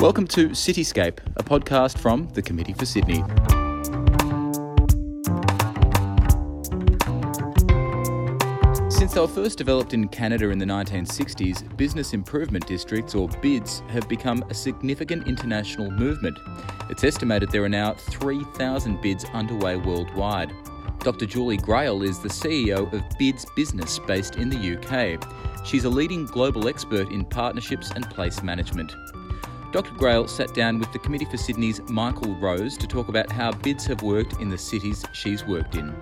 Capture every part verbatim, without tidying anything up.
Welcome to Cityscape, a podcast from the Committee for Sydney. Since they were first developed in Canada in the nineteen sixties, business improvement districts, or B I Ds, have become a significant international movement. It's estimated there are now three thousand B I Ds underway worldwide. Doctor Julie Grayle is the C E O of B I Ds Business based in the U K. She's a leading global expert in partnerships and place management. Doctor Grayle sat down with the Committee for Sydney's Michael Rose to talk about how B I Ds have worked in the cities she's worked in.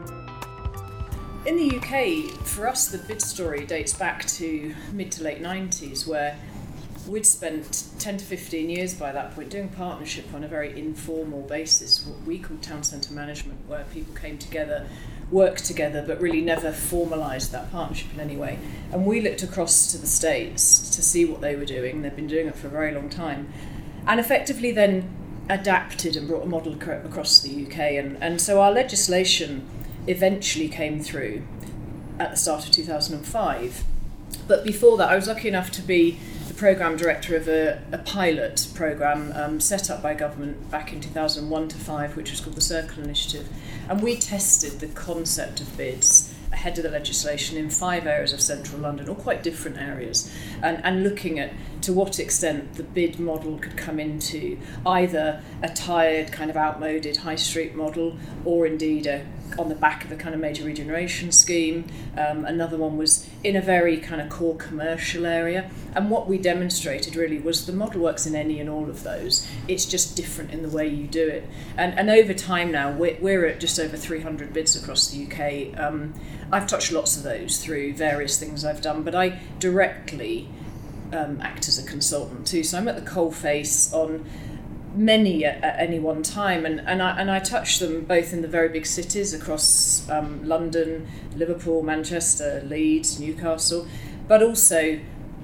In the U K, for us, the B I D story dates back to mid to late nineties, where we'd spent ten to fifteen years by that point doing partnership on a very informal basis, what we call town centre management, where people came together, worked together, but really never formalised that partnership in any way. And we looked across to the States to see what they were doing. They've been doing it for a very long time. And effectively then adapted and brought a model across the U K. And, and so our legislation eventually came through at the start of two thousand five. But before that, I was lucky enough to be the programme director of a, a pilot programme um, set up by government back in two thousand one to five, which was called the Circle Initiative. And we tested the concept of B I Ds ahead of the legislation in five areas of central London, all quite different areas, and, and looking at to what extent the B I D model could come into either a tired, kind of outmoded high street model, or indeed a, on the back of a kind of major regeneration scheme. Um, another one was in a very kind of core commercial area. And what we demonstrated really was the model works in any and all of those. It's just different in the way you do it. And, and over time now, we're, we're at just over three hundred B I Ds across the U K. Um, I've touched lots of those through various things I've done, but I directly um, act as a consultant too. So I'm at the coalface on many at, at any one time, and, and I and I touch them both in the very big cities across um, London, Liverpool, Manchester, Leeds, Newcastle, but also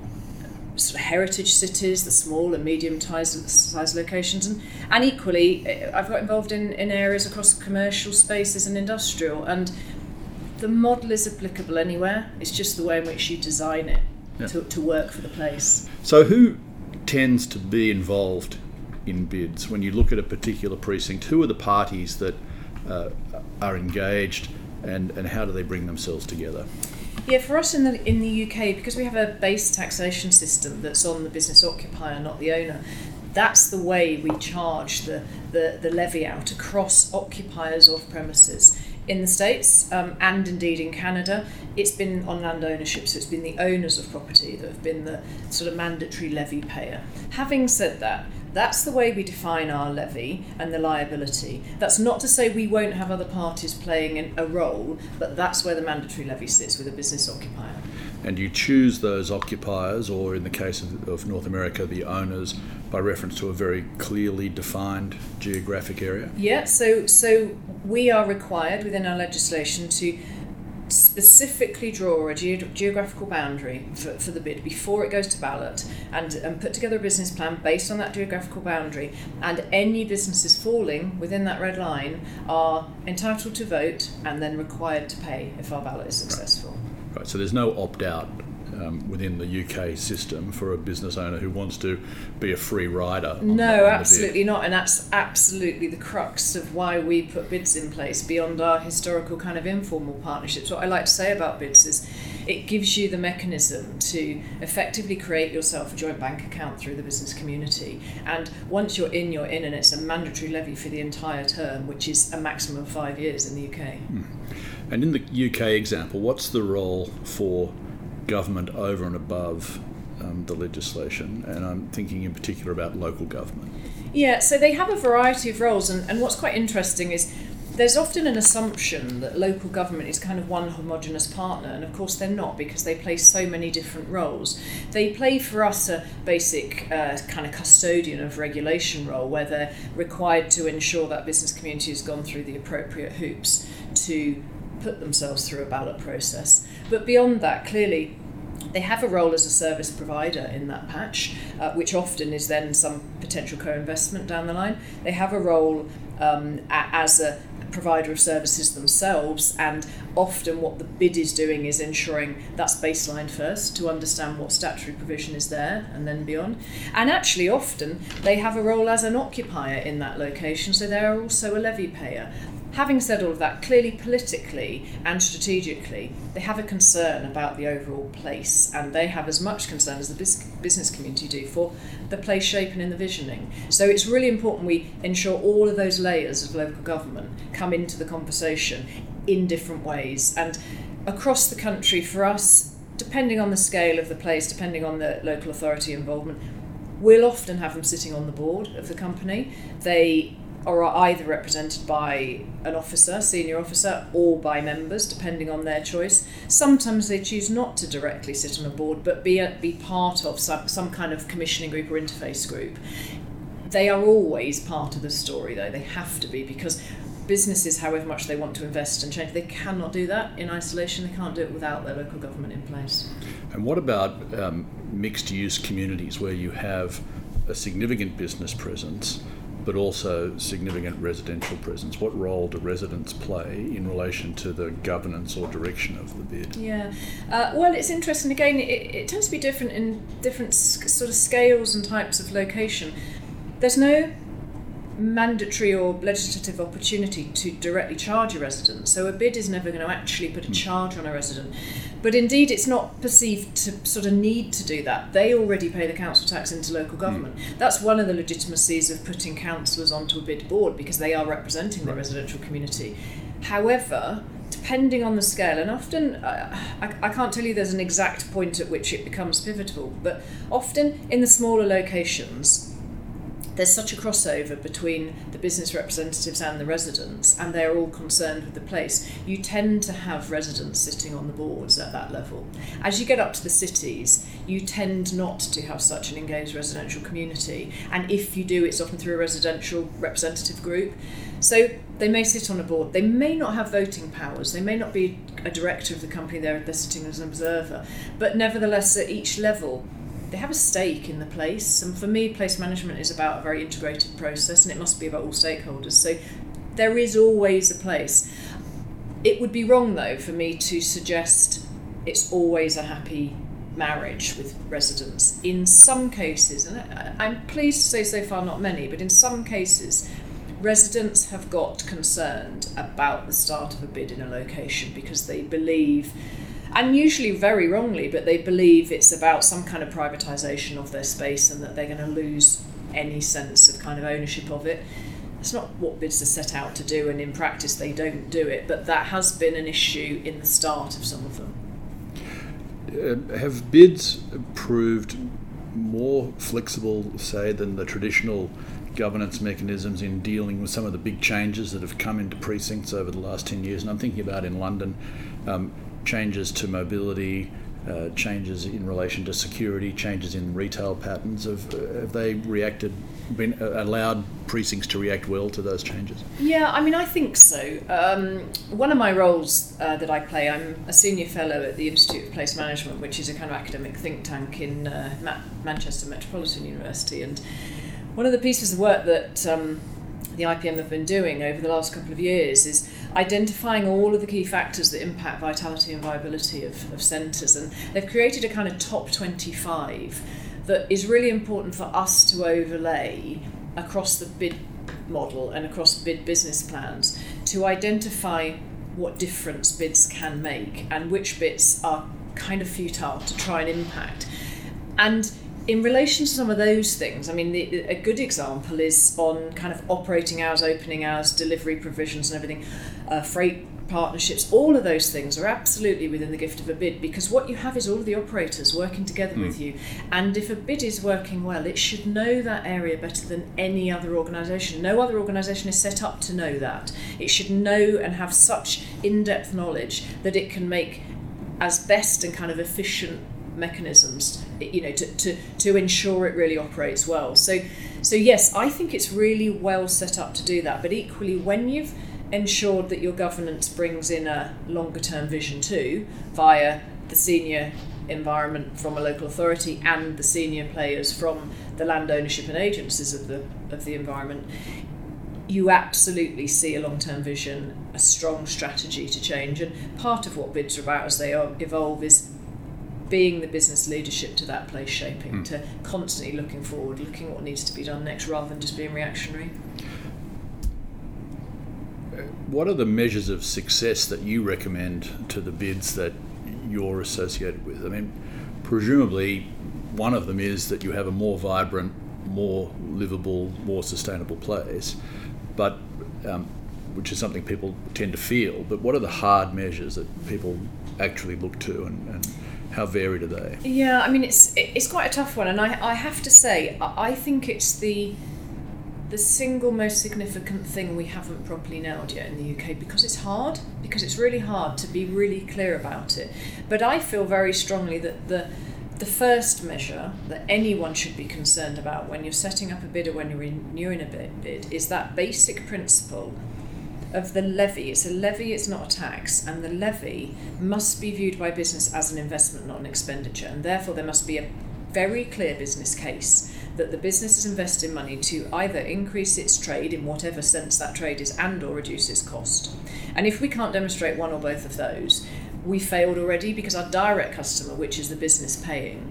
sort of heritage cities, the small and medium size locations, and, and equally I've got involved in, in areas across commercial spaces and industrial, and the model is applicable anywhere. It's just the way in which you design it yeah. to, to work for the place. So who tends to be involved in B I Ds? When you look at a particular precinct, who are the parties that uh, are engaged, and, and how do they bring themselves together? Yeah, for us in the in the U K, because we have a base taxation system that's on the business occupier, not the owner, that's the way we charge the, the, the levy out across occupiers of premises. In the States, um, and indeed in Canada, it's been on land ownership, so it's been the owners of property that have been the sort of mandatory levy payer. Having said that, that's the way we define our levy and the liability. That's not to say we won't have other parties playing a role, but that's where the mandatory levy sits with a business occupier. And you choose those occupiers, or in the case of, of North America, the owners, by reference to a very clearly defined geographic area? Yeah, so so we are required within our legislation to specifically draw a ge- geographical boundary for, for the B I D before it goes to ballot, and, and put together a business plan based on that geographical boundary, and any businesses falling within that red line are entitled to vote and then required to pay if our ballot is successful. Right, right. So there's no opt-out um, within the U K system for a business owner who wants to be a free rider? On no, the, on absolutely not, and that's absolutely the crux of why we put B I Ds in place beyond our historical kind of informal partnerships. What I like to say about B I Ds is it gives you the mechanism to effectively create yourself a joint bank account through the business community, and once you're in, you're in, and it's a mandatory levy for the entire term, which is a maximum of five years in the U K. Hmm. And in the U K example, what's the role for government over and above um, the legislation? And I'm thinking in particular about local government. Yeah, so they have a variety of roles, and, and what's quite interesting is there's often an assumption that local government is kind of one homogenous partner, and of course they're not, because they play so many different roles. They play for us a basic uh, kind of custodian of regulation role, where they're required to ensure that business community has gone through the appropriate hoops to put themselves through a ballot process. But beyond that, clearly they have a role as a service provider in that patch, uh, which often is then some potential co-investment down the line. They have a role um, a- as a provider of services themselves, and often what the bid is doing is ensuring that's baseline first to understand what statutory provision is there and then beyond. And actually often they have a role as an occupier in that location, so they are also a levy payer. Having said all of that, clearly politically and strategically, they have a concern about the overall place, and they have as much concern as the bis- business community do for the place shape and envisioning. So it's really important we ensure all of those layers of local government come into the conversation in different ways. And across the country, for us, depending on the scale of the place, depending on the local authority involvement, we'll often have them sitting on the board of the company. They are either represented by an officer, senior officer, or by members, depending on their choice. Sometimes they choose not to directly sit on a board, but be a, be part of some, some kind of commissioning group or interface group. They are always part of the story, though. They have to be, because businesses, however much they want to invest and change, they cannot do that in isolation. They can't do it without their local government in place. And what about um, mixed-use communities where you have a significant business presence but also significant residential presence? What role do residents play in relation to the governance or direction of the bid? Yeah, uh, well, it's interesting. Again, it, it tends to be different in different sc- sort of scales and types of location. There's no mandatory or legislative opportunity to directly charge a resident, so a bid is never going to actually put a charge on a resident. But indeed, it's not perceived to sort of need to do that. They already pay the council tax into local government. Mm. That's one of the legitimacies of putting councillors onto a bid board, because they are representing the right. residential community. However, depending on the scale, and often, uh, I, I can't tell you there's an exact point at which it becomes pivotal, but often in the smaller locations, there's such a crossover between the business representatives and the residents, and they're all concerned with the place. You tend to have residents sitting on the boards at that level. As you get up to the cities, you tend not to have such an engaged residential community, and if you do, it's often through a residential representative group. So they may sit on a board. They may not have voting powers. They may not be a director of the company. They're, they're sitting as an observer. But nevertheless, at each level, they have a stake in the place, and for me, place management is about a very integrated process, and it must be about all stakeholders. So there is always a place. It would be wrong, though, for me to suggest it's always a happy marriage with residents. In some cases, and I'm pleased to say so far not many, but in some cases, residents have got concerned about the start of a bid in a location because they believe, and usually very wrongly, but they believe it's about some kind of privatisation of their space and that they're going to lose any sense of kind of ownership of it. It's not what bids are set out to do, and in practice they don't do it, but that has been an issue in the start of some of them. Uh, have bids proved more flexible, say, than the traditional governance mechanisms in dealing with some of the big changes that have come into precincts over the last ten years? And I'm thinking about in London, um, changes to mobility, uh, changes in relation to security, changes in retail patterns. Have, uh, have they reacted, been uh, allowed precincts to react well to those changes? Yeah, I mean, I think so. Um, one of my roles uh, that I play, I'm a senior fellow at the Institute of Place Management, which is a kind of academic think tank in uh, Ma- Manchester Metropolitan University. And one of the pieces of work that um, the I P M have been doing over the last couple of years is identifying all of the key factors that impact vitality and viability of, of centres. And they've created a kind of top twenty-five that is really important for us to overlay across the bid model and across bid business plans to identify what difference bids can make and which bits are kind of futile to try and impact. And in relation to some of those things, I mean, the, a good example is on kind of operating hours, opening hours, delivery provisions and everything, uh, freight partnerships, all of those things are absolutely within the gift of a bid, because what you have is all of the operators working together mm. with you. And if a bid is working well, it should know that area better than any other organisation. No other organisation is set up to know that. It should know and have such in-depth knowledge that it can make as best and kind of efficient mechanisms, you know, to, to, to ensure it really operates well. So, so yes, I think it's really well set up to do that. But equally, when you've ensured that your governance brings in a longer term vision too, via the senior environment from a local authority and the senior players from the land ownership and agencies of the of the environment, you absolutely see a long-term vision, a strong strategy to change, and part of what bids are about as they evolve is being the business leadership to that place shaping, mm. to constantly looking forward, looking what needs to be done next rather than just being reactionary. What are the measures of success that you recommend to the bids that you're associated with? I mean, presumably one of them is that you have a more vibrant, more livable, more sustainable place, but um, which is something people tend to feel. But what are the hard measures that people actually look to, and, and how varied are they? Yeah, I mean, it's it's quite a tough one, and I, I have to say, I think it's the the single most significant thing we haven't properly nailed yet in the U K, because it's hard, because it's really hard to be really clear about it. But I feel very strongly that the the first measure that anyone should be concerned about when you're setting up a bid or when you're renewing a bid, bid is that basic principle of the levy. It's a levy, it's not a tax, and the levy must be viewed by business as an investment, not an expenditure, and therefore there must be a very clear business case that the business is investing money to either increase its trade in whatever sense that trade is, and or reduce its cost. And if we can't demonstrate one or both of those, we failed already, because our direct customer, which is the business paying,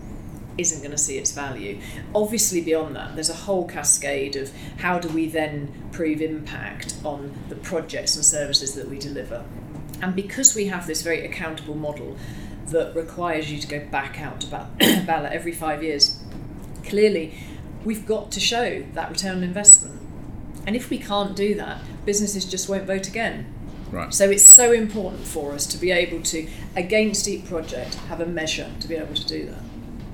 isn't going to see its value. Obviously, beyond that, there's a whole cascade of how do we then prove impact on the projects and services that we deliver. And because we have this very accountable model that requires you to go back out to ballot every five years, clearly we've got to show that return on investment. And if we can't do that, businesses just won't vote again. Right. So it's so important for us to be able to, against each project, have a measure to be able to do that.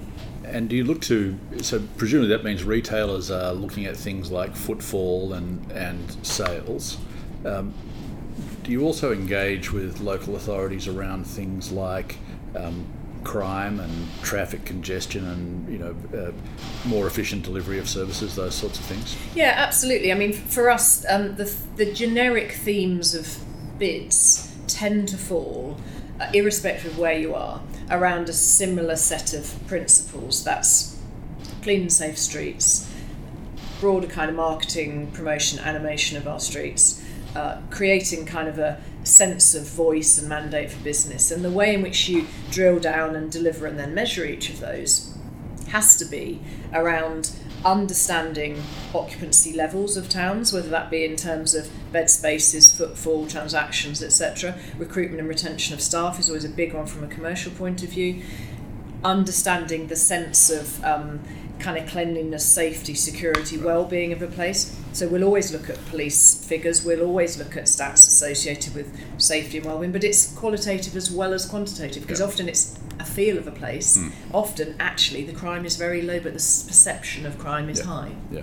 And do you look to, so presumably that means retailers are looking at things like footfall and, and sales. Um, do you also engage with local authorities around things like um, crime and traffic congestion and, you know, uh, more efficient delivery of services, those sorts of things? Yeah, absolutely. I mean, for us, um, the the generic themes of bids tend to fall, uh, irrespective of where you are, around a similar set of principles. That's clean and safe streets, broader kind of marketing, promotion, animation of our streets, uh, creating kind of a sense of voice and mandate for business. And the way in which you drill down and deliver and then measure each of those has to be around understanding occupancy levels of towns, whether that be in terms of bed spaces, footfall, transactions, et cetera. Recruitment and retention of staff is always a big one from a commercial point of view. Understanding the sense of um, kind of cleanliness, safety, security, well-being of a place. So we'll always look at police figures, we'll always look at stats associated with safety and well-being, but it's qualitative as well as quantitative, because yep. often it's a feel of a place. Mm. Often, actually, the crime is very low, but the perception of crime is yeah. high. Yeah.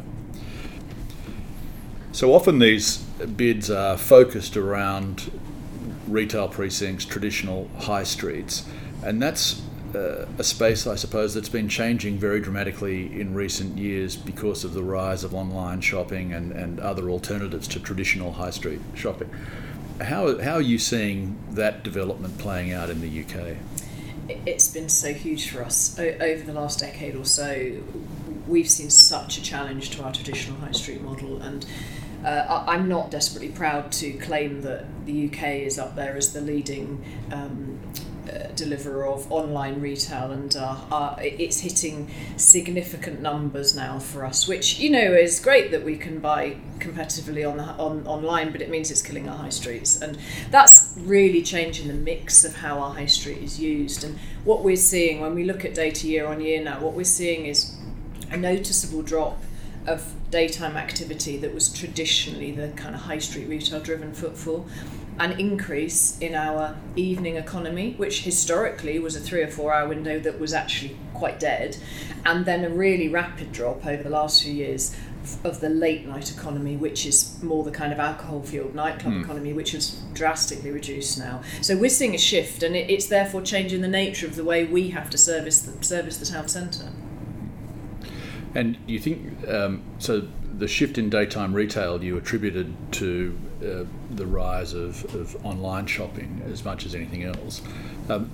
So often these bids are focused around retail precincts, traditional high streets, and that's uh, a space, I suppose, that's been changing very dramatically in recent years because of the rise of online shopping and, and other alternatives to traditional high street shopping. How, how are you seeing that development playing out in the U K? It's been so huge for us. O- over the last decade or so, we've seen such a challenge to our traditional high street model, and uh, I'm not desperately proud to claim that the U K is up there as the leading um, uh, deliverer of online retail, and uh, uh, it's hitting significant numbers now for us, which, you know, is great that we can buy competitively on, the, on online, but it means it's killing our high streets, and that's really changing the mix of how our high street is used. And what we're seeing when we look at data year on year now, what we're seeing is a noticeable drop of daytime activity that was traditionally the kind of high street retail driven footfall, an increase in our evening economy, which historically was a three or four hour window that was actually quite dead, and then a really rapid drop over the last few years of the late night economy, which is more the kind of alcohol fueled nightclub mm. economy, which has drastically reduced now. So we're seeing a shift, and it, it's therefore changing the nature of the way we have to service the, service the town centre. And you think, um, so the shift in daytime retail you attributed to uh, the rise of, of online shopping as much as anything else. Um,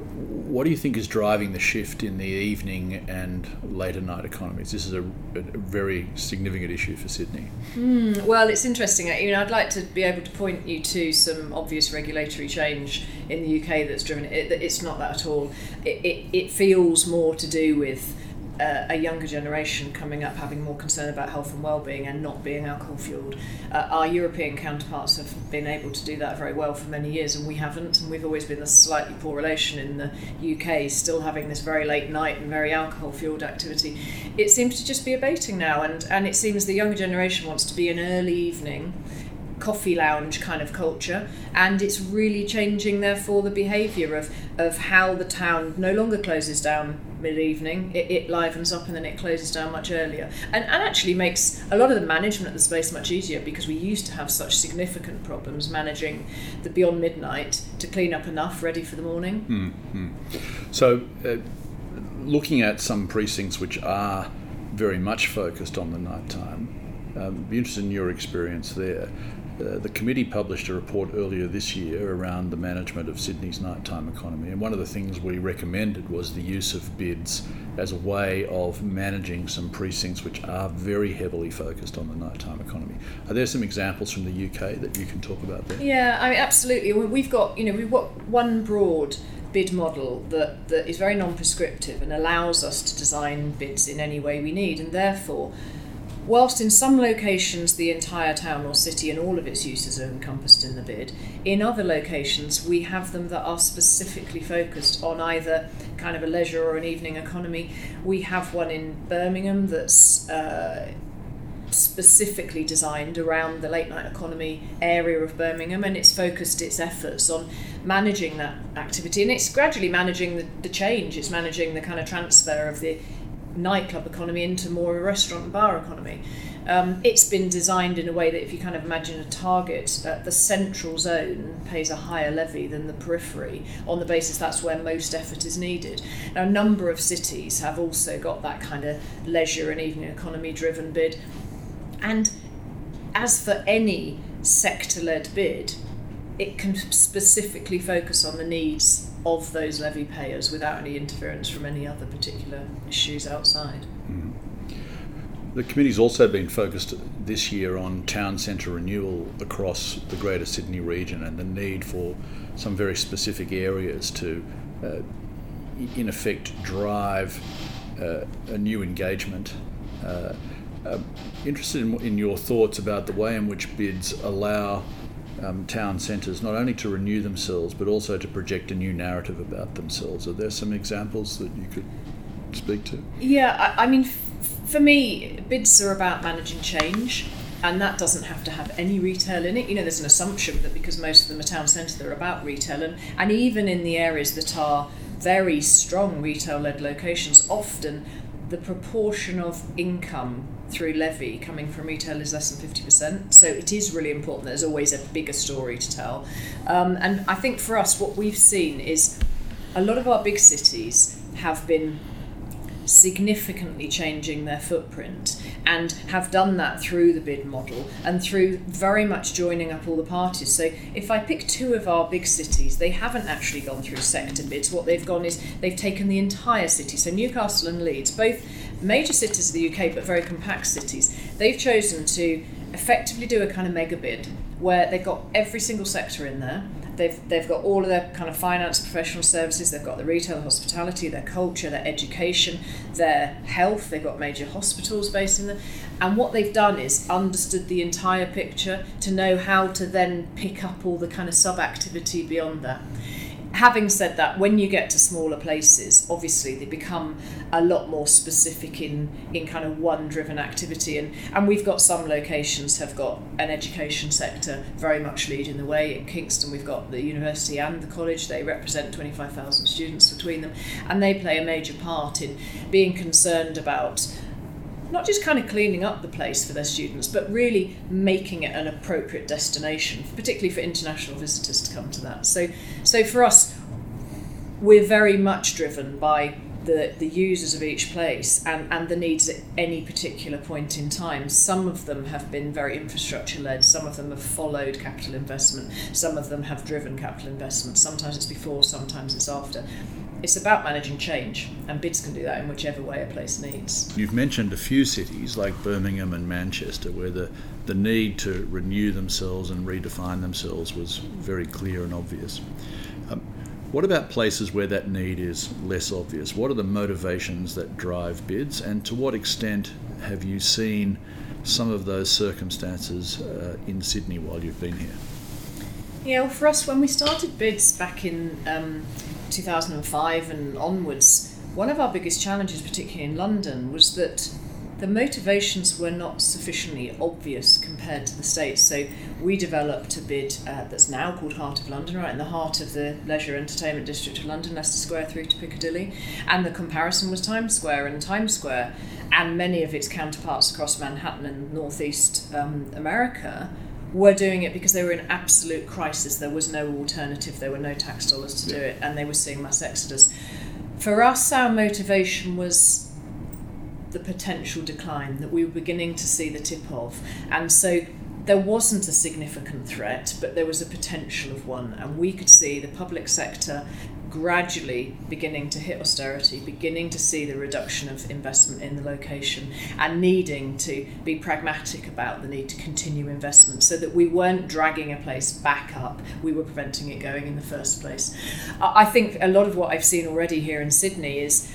what do you think is driving the shift in the evening and later night economies? This is a, a very significant issue for Sydney. Mm, well, it's interesting. You know, I'd like to be able to point you to some obvious regulatory change in the U K that's driven it. It's not that at all. It, it, it feels more to do with Uh, a younger generation coming up having more concern about health and well-being and not being alcohol fueled. Uh, our European counterparts have been able to do that very well for many years, and we haven't, and we've always been a slightly poor relation in the U K, still having this very late night and very alcohol fueled activity. It seems to just be abating now, and, and it seems the younger generation wants to be an early evening coffee lounge kind of culture, and it's really changing therefore the behaviour of, of how the town no longer closes down mid-evening. It, it livens up and then it closes down much earlier, and, and actually makes a lot of the management of the space much easier, because we used to have such significant problems managing the beyond midnight to clean up enough ready for the morning. Mm-hmm. So uh, looking at some precincts which are very much focused on the night time, um, be interested in your experience there. Uh, the committee published a report earlier this year around the management of Sydney's nighttime economy, and one of the things we recommended was the use of bids as a way of managing some precincts which are very heavily focused on the nighttime economy. Are there some examples from the U K that you can talk about there? Yeah, I mean, absolutely. We've got, you know, we've got one broad bid model that, that is very non-prescriptive and allows us to design bids in any way we need, and therefore, whilst in some locations the entire town or city and all of its uses are encompassed in the bid, in other locations we have them that are specifically focused on either kind of a leisure or an evening economy. We have one in Birmingham that's uh, specifically designed around the late night economy area of Birmingham, and it's focused its efforts on managing that activity, and it's gradually managing the, the change. It's managing the kind of transfer of the nightclub economy into more of a restaurant and bar economy. Um, it's been designed in a way that if you kind of imagine a target, uh, the central zone pays a higher levy than the periphery on the basis that's where most effort is needed. Now, a number of cities have also got that kind of leisure and evening economy driven bid. And as for any sector-led bid, it can specifically focus on the needs of those levy payers without any interference from any other particular issues outside. Mm. The committee's also been focused this year on town centre renewal across the Greater Sydney region and the need for some very specific areas to, uh, in effect, drive uh, a new engagement. Uh, uh, interested in, in your thoughts about the way in which bids allow Um, town centres not only to renew themselves but also to project a new narrative about themselves. Are there some examples that you could speak to? Yeah, I, I mean, f- for me, bids are about managing change, and that doesn't have to have any retail in it. You know, there's an assumption that because most of them are town centre, they're about retail, and, and even in the areas that are very strong retail-led locations, often the proportion of income through levy coming from retail is less than fifty percent. So it is really important. There's always a bigger story to tell. Um, and I think for us, what we've seen is a lot of our big cities have been significantly changing their footprint and have done that through the bid model and through very much joining up all the parties. So if I pick two of our big cities, they haven't actually gone through sector bids. What they've gone is they've taken the entire city. So Newcastle and Leeds, both major cities of the U K but very compact cities, they've chosen to effectively do a kind of mega bid where they've got every single sector in there. They've they've got all of their kind of finance, professional services. They've got the retail, hospitality, their culture, their education, their health. They've got major hospitals based in there. And what they've done is understood the entire picture to know how to then pick up all the kind of sub-activity beyond that. Having said that, when you get to smaller places, obviously they become a lot more specific in, in kind of one driven activity, and, and we've got some locations have got an education sector very much leading the way. In Kingston we've got the university and the college. They represent twenty-five thousand students between them, and they play a major part in being concerned about not just kind of cleaning up the place for their students, but really making it an appropriate destination, particularly for international visitors to come to that. So, so for us, we're very much driven by the, the users of each place and, and the needs at any particular point in time. Some of them have been very infrastructure-led, some of them have followed capital investment, some of them have driven capital investment. Sometimes it's before, sometimes it's after. It's about managing change, and bids can do that in whichever way a place needs. You've mentioned a few cities like Birmingham and Manchester where the, the need to renew themselves and redefine themselves was very clear and obvious. Um, what about places where that need is less obvious? What are the motivations that drive bids, and to what extent have you seen some of those circumstances uh, in Sydney while you've been here? Yeah, well, for us, when we started bids back in um, two thousand five and onwards, one of our biggest challenges, particularly in London, was that the motivations were not sufficiently obvious compared to the States. So we developed a bid uh, that's now called Heart of London, right in the heart of the leisure entertainment district of London, Leicester Square through to Piccadilly. And the comparison was Times Square, and Times Square and many of its counterparts across Manhattan and northeast um, America were doing it because they were in absolute crisis. There was no alternative, there were no tax dollars to do it, and they were seeing mass exodus. For us, our motivation was the potential decline that we were beginning to see the tip of. And so there wasn't a significant threat, but there was a potential of one. And we could see the public sector gradually beginning to hit austerity, beginning to see the reduction of investment in the location, and needing to be pragmatic about the need to continue investment so that we weren't dragging a place back up, we were preventing it going in the first place. I think a lot of what I've seen already here in Sydney is,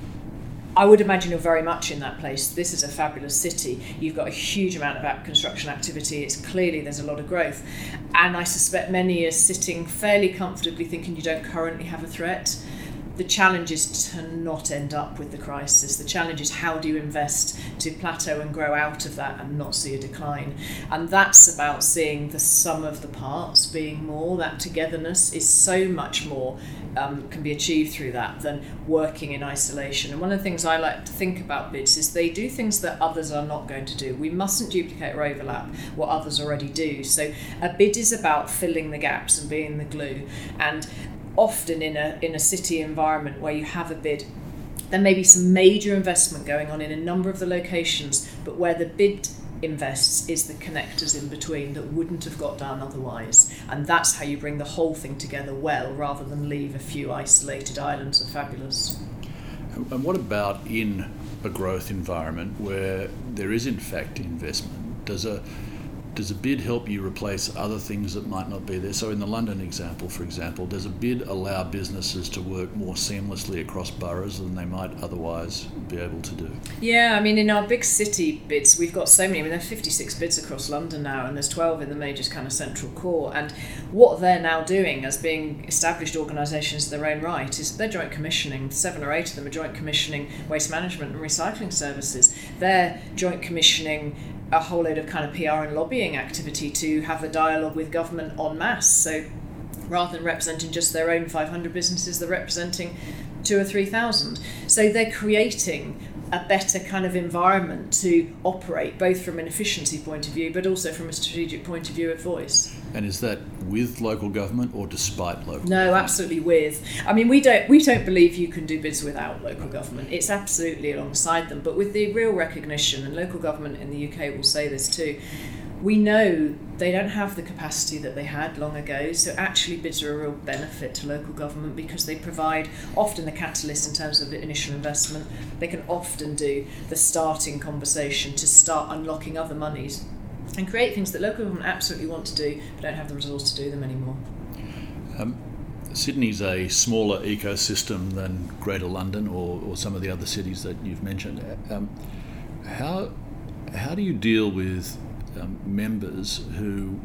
I would imagine you're very much in that place. This is a fabulous city. You've got a huge amount of construction activity. It's clearly there's a lot of growth. And I suspect many are sitting fairly comfortably thinking you don't currently have a threat. The challenge is to not end up with the crisis. The challenge is how do you invest to plateau and grow out of that and not see a decline. And that's about seeing the sum of the parts being more. That togetherness is so much more Um, can be achieved through that than working in isolation. And one of the things I like to think about bids is they do things that others are not going to do. We mustn't duplicate or overlap what others already do. So a bid is about filling the gaps and being the glue. And often in a in a city environment where you have a bid, there may be some major investment going on in a number of the locations, but where the bid invests is the connectors in between that wouldn't have got done otherwise. And that's how you bring the whole thing together well, rather than leave a few isolated islands of fabulous. And what about in a growth environment where there is in fact investment? Does a Does a bid help you replace other things that might not be there? So in the London example, for example, does a bid allow businesses to work more seamlessly across boroughs than they might otherwise be able to do? Yeah, I mean, in our big city bids, we've got so many. I mean, there are fifty-six bids across London now, and there's twelve in the major kind of central core. And what they're now doing as being established organisations in their own right is they're joint commissioning. Seven or eight of them are joint commissioning waste management and recycling services. They're joint commissioning a whole load of kind of P R and lobbying activity to have a dialogue with government en masse. So rather than representing just their own five hundred businesses, they're representing two or three thousand. So they're creating a better kind of environment to operate, both from an efficiency point of view, but also from a strategic point of view of voice. And is that with local government or despite local? No, absolutely with. I mean, we don't we don't believe you can do bids without local government. It's absolutely alongside them, but with the real recognition, and local government in the U K will say this too, we know they don't have the capacity that they had long ago, so actually bids are a real benefit to local government because they provide often the catalyst in terms of the initial investment. They can often do the starting conversation to start unlocking other monies and create things that local government absolutely want to do but don't have the resource to do them anymore. Um, Sydney's a smaller ecosystem than Greater London or, or some of the other cities that you've mentioned. Um, how how do you deal with um, members who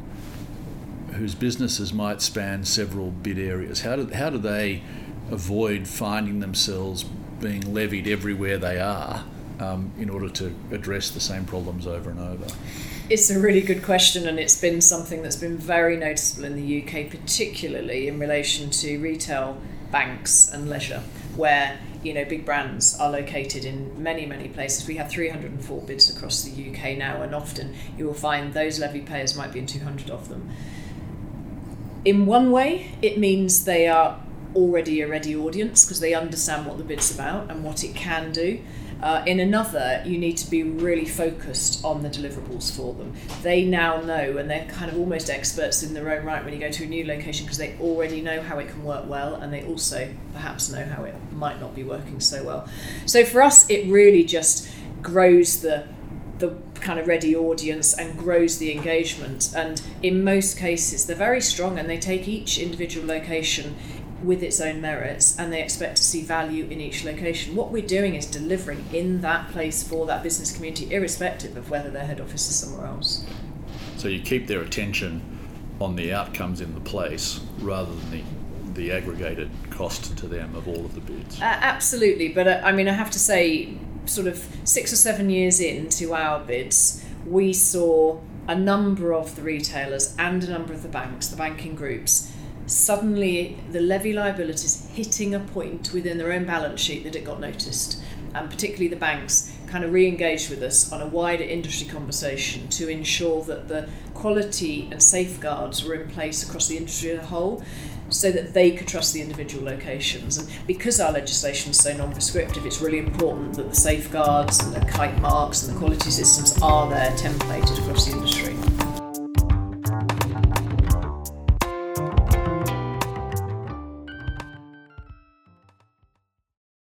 whose businesses might span several bid areas? How do how do they avoid finding themselves being levied everywhere they are um, in order to address the same problems over and over? It's a really good question, and it's been something that's been very noticeable in the U K, particularly in relation to retail, banks and leisure, where you know big brands are located in many, many places. We have three hundred four bids across the U K now, and often you will find those levy payers might be in two hundred of them. In one way, it means they are already a ready audience because they understand what the bid's about and what it can do. Uh, in another, you need to be really focused on the deliverables for them. They now know, and they're kind of almost experts in their own right when you go to a new location because they already know how it can work well, and they also perhaps know how it might not be working so well. So for us, it really just grows the the kind of ready audience and grows the engagement. And in most cases, they're very strong, and they take each individual location with its own merits, and they expect to see value in each location. What we're doing is delivering in that place for that business community, irrespective of whether their head office is somewhere else. So you keep their attention on the outcomes in the place rather than the the aggregated cost to them of all of the bids. Uh, absolutely, but uh, I mean, I have to say, sort of six or seven years into our bids, we saw a number of the retailers and a number of the banks, the banking groups, suddenly the levy liabilities hitting a point within their own balance sheet that it got noticed, and particularly the banks kind of re-engaged with us on a wider industry conversation to ensure that the quality and safeguards were in place across the industry as a whole, so that they could trust the individual locations. And because our legislation is so non-prescriptive, it's really important that the safeguards and the kite marks and the quality systems are there templated across the industry.